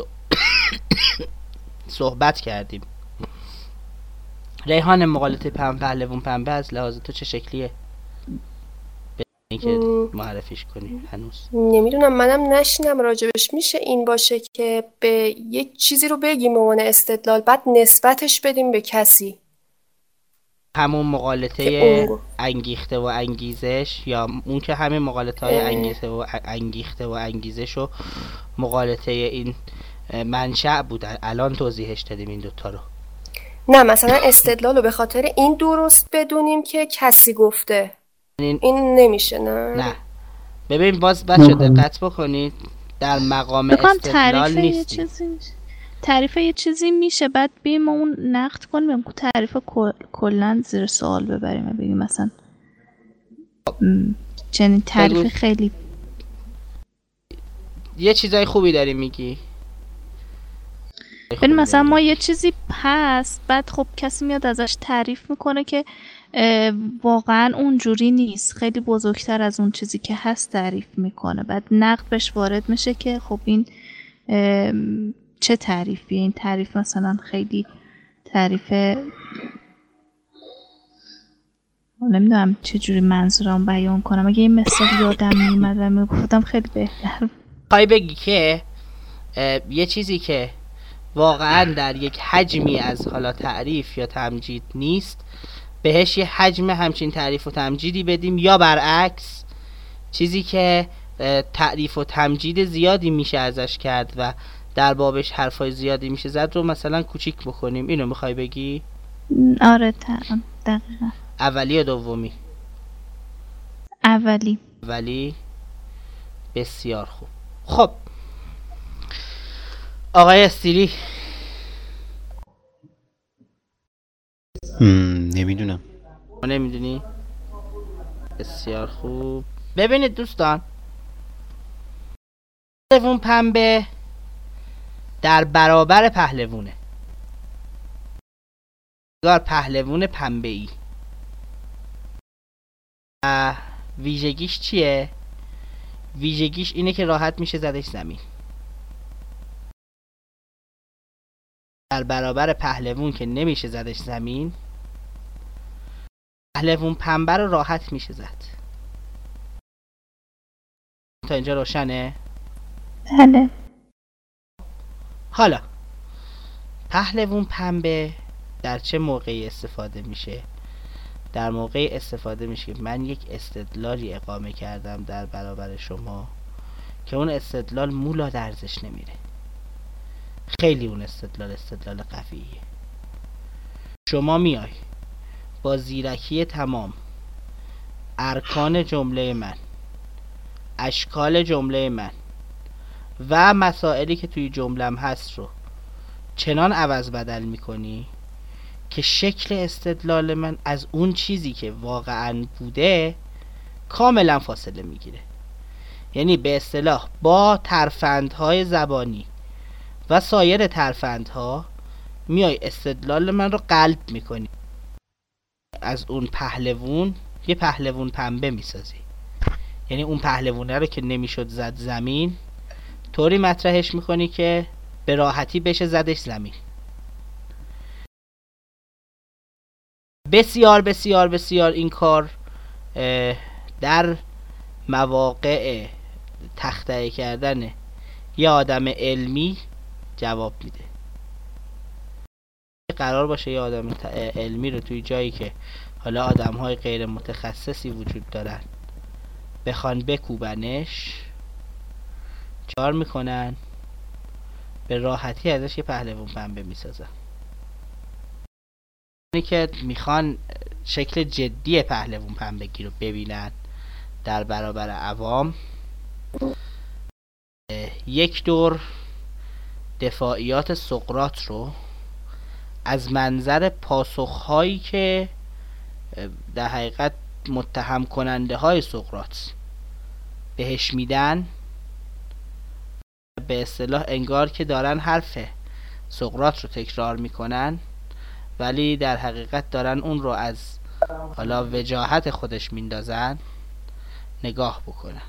صحبت کردیم. ریحان مقالطه پهلوون پنبه از لحاظ تو چه شکلیه؟ اینکه معرفیش کنی. هنوز نمیدونم، منم نشینم راجبش. میشه این باشه که به یک چیزی رو بگیم به عنوان استدلال، بعد نسبتش بدیم به کسی؟ همون مقالطه انگیخته و انگیزش، یا اون که همین مقالطه های انگیخته و انگیزش و مقالطه این منشأ بود، الان توضیحش دادیم این دوتا رو. نه مثلا استدلال رو به خاطر این درست بدونیم که کسی گفته، این نمیشه. نه ببین باز بچه دقت بکنید، در مقام استدلال نیستیم. تعریف یه چیزی میشه بعد بیم اون نقد کنیم، تعریف کلن زیر سوال ببریم و بگیم مثلا چنین تعریف خیلی یه چیزای خوبی داری میگی. ببین مثلا ما یه چیزی هست، بعد خب کسی میاد ازش تعریف میکنه که واقعا اونجوری نیست، خیلی بزرگتر از اون چیزی که هست تعریف میکنه، بعد نقد بهش وارد میشه که خب این چه تعریفیه، این تعریف مثلا خیلی تعریف نمیدونم چه جوری منظورم بیان کنم. اگه این مثال یادم میومد و میگفتم خیلی بهتر. پای بگی که یه چیزی که واقعا در یک حجمی از حالا تعریف یا تمجید نیست، بهش یه حجم همچین تعریف و تمجیدی بدیم، یا برعکس چیزی که تعریف و تمجید زیادی میشه ازش کرد و در بابش حرفای زیادی میشه زد رو مثلا کوچیک بکنیم. اینو میخوای بگی؟ آره دقیقا. اولی یا دومی؟ اولی. بسیار خوب. خب آقای استیلی. نمیدونم. نمیدونی؟ بسیار خوب. ببینید دوستان، پهلوون پنبه در برابر پهلوونه، پهلوون پنبه‌ای. ویژگیش چیه؟ ویژگیش اینه که راحت میشه زدش زمین. در برابر پهلوون که نمیشه زدش زمین، پهلوون پنبه رو راحت میشه زد. تا اینجا روشنه؟ بله. حالا پهلوون پنبه در چه موقعی استفاده میشه؟ در موقعی استفاده میشه که من یک استدلالی اقامه کردم در برابر شما که اون استدلال مولا درزش نمیره. خیلی اون استدلال قویه. شما میای با زیرکی تمام ارکان جمله من، اشکال جمله من و مسائلی که توی جملم هست رو چنان عوض بدل میکنی که شکل استدلال من از اون چیزی که واقعا بوده کاملا فاصله میگیره. یعنی به اصطلاح با ترفندهای زبانی و سایر ترفندها میای استدلال من رو قلب میکنی، از اون پهلوون یه پهلوون پنبه میسازی. یعنی اون پهلوونه رو که نمیشد زد زمین، طوری مطرحش میکنی که به راحتی بشه زدش زمین. بسیار بسیار بسیار این کار در مواقع تخته کردن یه آدم علمی جواب میده. قرار باشه یه آدم علمی رو توی جایی که حالا آدم‌های غیر متخصصی وجود دارن بخوان بکوبنش، چار میکنن؟ به راحتی ازش یه پهلوون پنبه میسازن. اینی که میخوان شکل جدی پهلوون پنبگی رو ببینن در برابر عوام، یک دور دفاعیات سقراط رو از منظر پاسخهایی که در حقیقت متهم کننده های سقراط بهش میدن، به اصطلاح انگار که دارن حرف سقراط رو تکرار میکنن، ولی در حقیقت دارن اون رو از حالا وجاهت خودش میندازن نگاه بکنن،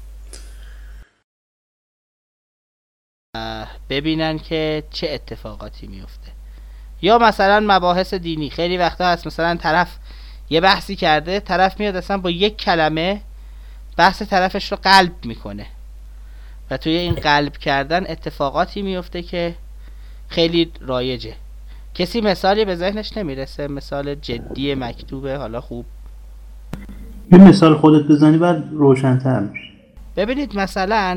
ببینن که چه اتفاقاتی میفته. یا مثلا مباحث دینی، خیلی وقتا هست مثلا طرف یه بحثی کرده، طرف میاد اصلا با یک کلمه بحث طرفش رو قلب میکنه و توی این قلب کردن اتفاقاتی میفته که خیلی رایجه. کسی مثالی به ذهنش نمیرسه؟ مثال جدی مکتوبه، حالا خوب یه مثال خودت بزنی بعد روشن‌تر میشه. ببینید مثلا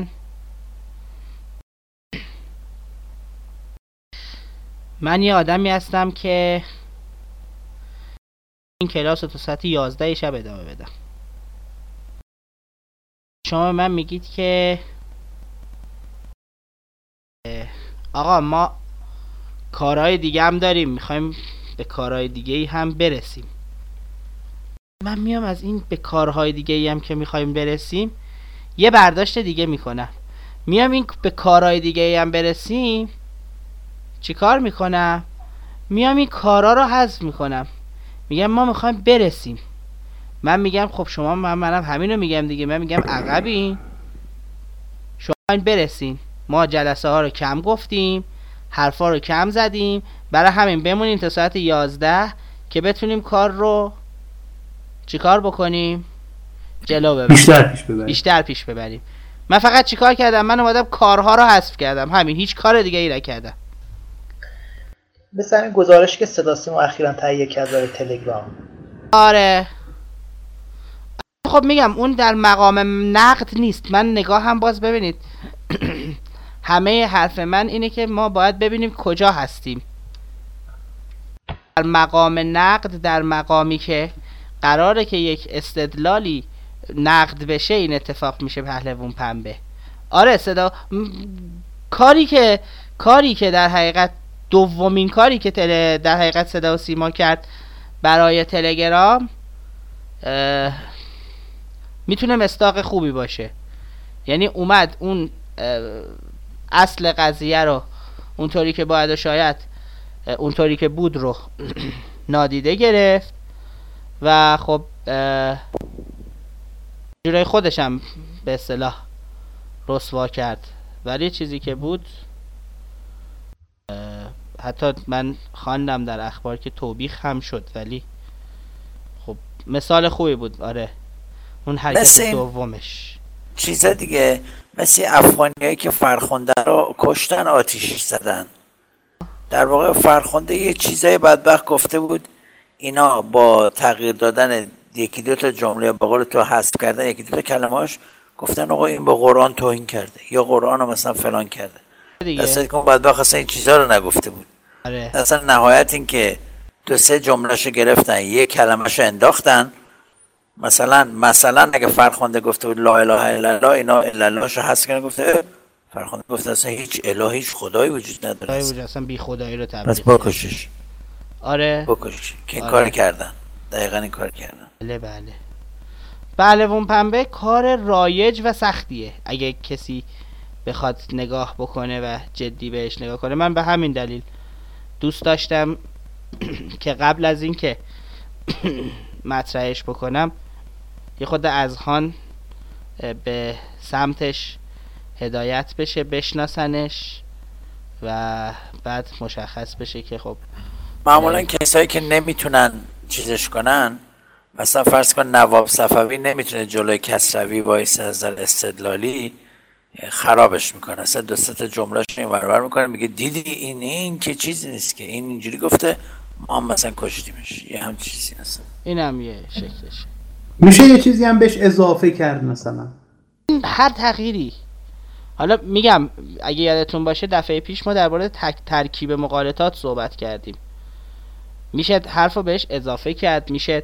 من یه آدمی هستم که این کلاس رو تا ساعت 11 شب ادامه بدم. شما من میگید که آقا ما کارهای دیگه هم داریم، میخوایم به کارهای دیگه هم برسیم. من میام از این به کارهای دیگه هم که میخوایم برسیم یه برداشت دیگه میکنم. میام این به کارهای دیگه هم برسیم چی کار میکنم؟ میام این کارا رو حذف میکنم، میگم ما میخوایم برسیم. من میگم خب شما منم همین رو میگم دیگه، من میگم عقبین، شما برسین. ما جلسه ها رو کم گفتیم، حرفا رو کم زدیم، برای همین بمونیم تا ساعت 11 که بتونیم کار رو چیکار بکنیم؟ جلو ببریم، بیشتر پیش ببریم. من فقط چیکار کردم؟ من اومدم کارها رو حذف کردم، همین، هیچ کار دیگه ای نکردم. مثل همین گزارش که صدا سیما اخیراً تهیه کرد برای تلگرام. آره خب میگم اون در مقام نقد نیست. من نگاه هم باز ببینید همه حرف من اینه که ما باید ببینیم کجا هستیم. در مقام نقد، در مقامی که قراره که یک استدلالی نقد بشه، این اتفاق میشه پهلوان پنبه. آره صدا کاری که در حقیقت دومین کاری که در حقیقت صدا و سیما کرد برای تلگرام میتونه مصداق خوبی باشه. یعنی اومد اون اصل قضیه رو اونطوری که باید و شاید اونطوری که بود رو نادیده گرفت و خب جورای خودش هم به اصطلاح رسوا کرد، ولی چیزی که بود حتی من خواندم در اخبار که توبیخ هم شد، ولی خب مثال خوبی بود. آره اون حرکت دومش چیز دیگه، مثل افغانیایی که فرخنده رو کشتن، آتیش زدن. در واقع فرخنده یه چیزای بدبخت گفته بود، اینا با تغییر دادن یکی دو تا جمله با قول تو حذف کردن یکی دو تا کلمه‌اش گفتن آقا این با قرآن توهین کرده یا قرآن رو مثلا فلان کرده. اصلا که اون بدبخت اصلا این چیزا رو نگفته بود. آره. اصلا نهایت این که دو سه جملهشو گرفتن، یه کلمه‌شو انداختن. مثلا اگه فرخنده گفته بود لا اله الا الله، اینا الا اللهشو حذف کردن، گفته فرخنده گفته اصلا هیچ الهی هیچ خدایی وجود نداره، اصلا بی خدایی رو تبلیغ بس بکشش. آره بکشش که این کار کردن، دقیقاً این کار کردن. بله پهلوان پنبه کار رایج و سختیه اگه کسی بخواد نگاه بکنه و جدی بهش نگاه کنه. من به همین دلیل دوست داشتم که قبل از این که مطرحش بکنم یه خود اذهان به سمتش هدایت بشه، بشناسنش و بعد مشخص بشه که خب معمولا کسایی که نمیتونن چیزش کنن، مثلا فرض کن نواب صفوی نمیتونه جلوی کسروی وایسه از استدلالی، خرابش میکنه. اصلا دو سه تا جمله‌اش این ورور میکنه، میگه دیدی این که چیزی نیست که این اینجوری گفته ما هم مثلا کشتیمش، یه هم چیزی هست. این هم یه شکلشه. میشه یه چیزی هم بهش اضافه کرد مثلا هر تغییری. حالا میگم اگه یادتون باشه دفعه پیش ما درباره ترکیب مقالطات صحبت کردیم. میشه حرفو بهش اضافه کرد، میشه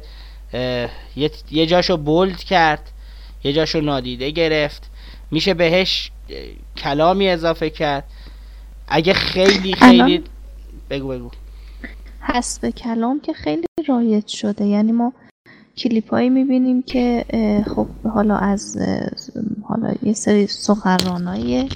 یه جاشو بولد کرد، یه جاشو نادیده گرفت، میشه بهش کلامی اضافه کرد. اگه خیلی بگو حذف کلام که خیلی رایج شده، یعنی ما کلیپ هایی میبینیم که خب حالا از حالا یه سری سخنراناییه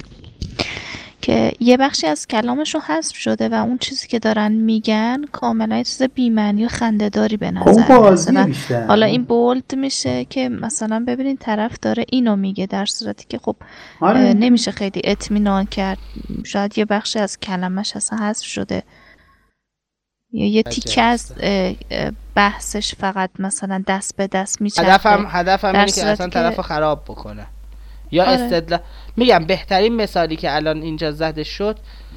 که یه بخشی از کلامشون حذف شده و اون چیزی که دارن میگن کاملا یه چیز بی‌معنی و خنده‌داری به نظر میاد. حالا این بولد میشه که مثلا ببینید طرف داره اینو میگه، در صورتی که خب نمیشه خیلی اطمینان کرد، شاید یه بخشی از کلمش اصلا حذف شده یا یه تیکه از بحثش فقط مثلا دست به دست میچرخه. هدفم اینه که اصلا طرفو خراب بکنه یا استدلال. میگم بهترین مثالی که الان اینجا زده شد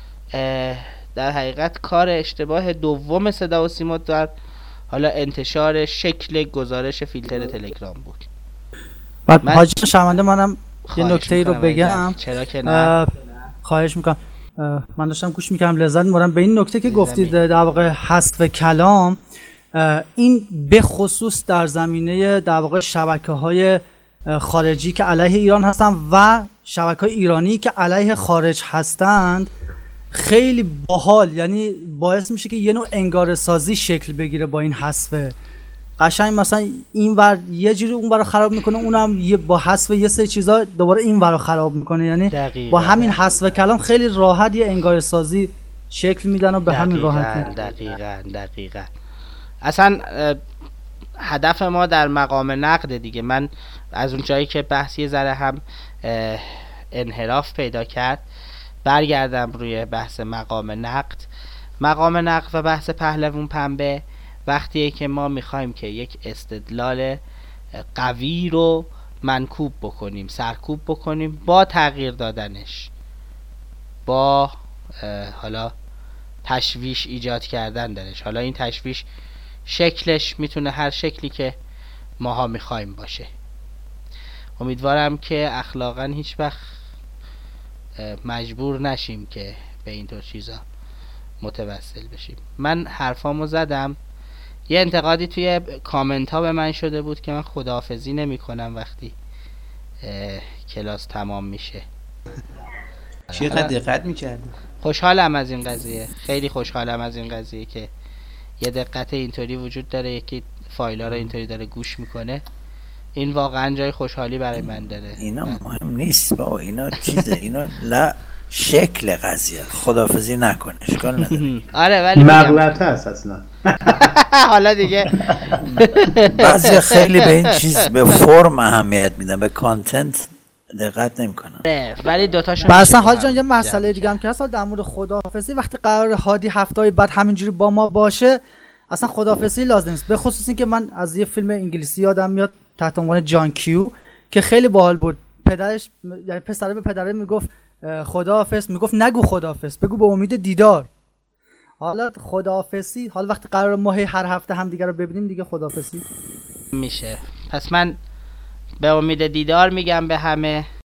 در حقیقت کار اشتباه دوم صدا و سیما در حالا انتشار شکل گزارش فیلتر تلگرام بود. بعد حاجی شرمنده منم یه نکته رو بگم. چرا که نه؟ خواهش میکنم. من داشتم گوش میکردم لذت میبرم به این نکته که گفتید در واقع حذف کلام. این به خصوص در زمینه در واقع شبکه‌های خارجی که علیه ایران هستند و شبکه‌های ایرانی که علیه خارج هستند خیلی باحال، یعنی باعث میشه که یه نوع انگاره‌سازی شکل بگیره با این حذف. قشنگ مثلا این ور یه جوری اون ور خراب میکنه، اونم یه با حذف یه سری چیزا دوباره این ور خراب میکنه، یعنی دقیقا. با همین حذف کلام خیلی راحت یه انگاره‌سازی شکل میدن و به همین راحتی. دقیقاً اصلا هدف ما در مقام نقد دیگه. من از اون جایی که بحثی ذره هم انحراف پیدا کرد برگردم روی بحث مقام نقد. مقام نقد و بحث پهلوون پنبه وقتیه که ما میخوایم که یک استدلال قوی رو منکوب بکنیم، سرکوب بکنیم با تغییر دادنش، با حالا تشویش ایجاد کردن درش. حالا این تشویش شکلش میتونه هر شکلی که ماها میخوایم باشه. امیدوارم که اخلاقا هیچ وقت مجبور نشیم که به اینطور چیزا متوسل بشیم. من حرفامو زدم. یه انتقادی توی کامنت ها به من شده بود که من خداحافظی نمی کنم وقتی کلاس تمام میشه. چقدر دقت میکردی؟ خوشحالم از این قضیه، خیلی خوشحالم از این قضیه که یه دقت اینطوری وجود داره، یکی فایل ها رو اینطوری داره گوش میکنه. این واقعا جای خوشحالی برای من داره. اینا مهم نیست بابا، اینا چیزه، اینا لا شکل قضیه. خداحافظی نکنه، اشکال نداره. آره ولی مغلطه است اصلا. حالا دیگه بعضی خیلی به این چیز به فرم اهمیت میدن، به کانتنت دقت نمیکنن. ولی دوتاشون مثلا حاج جان یه مسئله دیگه هم که هست در مورد خداحافظی، وقتی قرار هادی هفته‌های بعد همینجوری با ما باشه اصلا خداحافظی لازم نیست. به خصوص این که من از یه فیلم انگلیسی یادم میاد تحت عنوان جان کیو که خیلی باحال بود. پدرش یعنی پسره به پدره میگفت خداحافظ، میگفت نگو خداحافظ، بگو به امید دیدار. حالا خداحافظی، حالا وقتی قرار ما هر هفته هم دیگه رو ببینیم دیگه خداحافظی میشه. پس من به امید دیدار میگم به همه.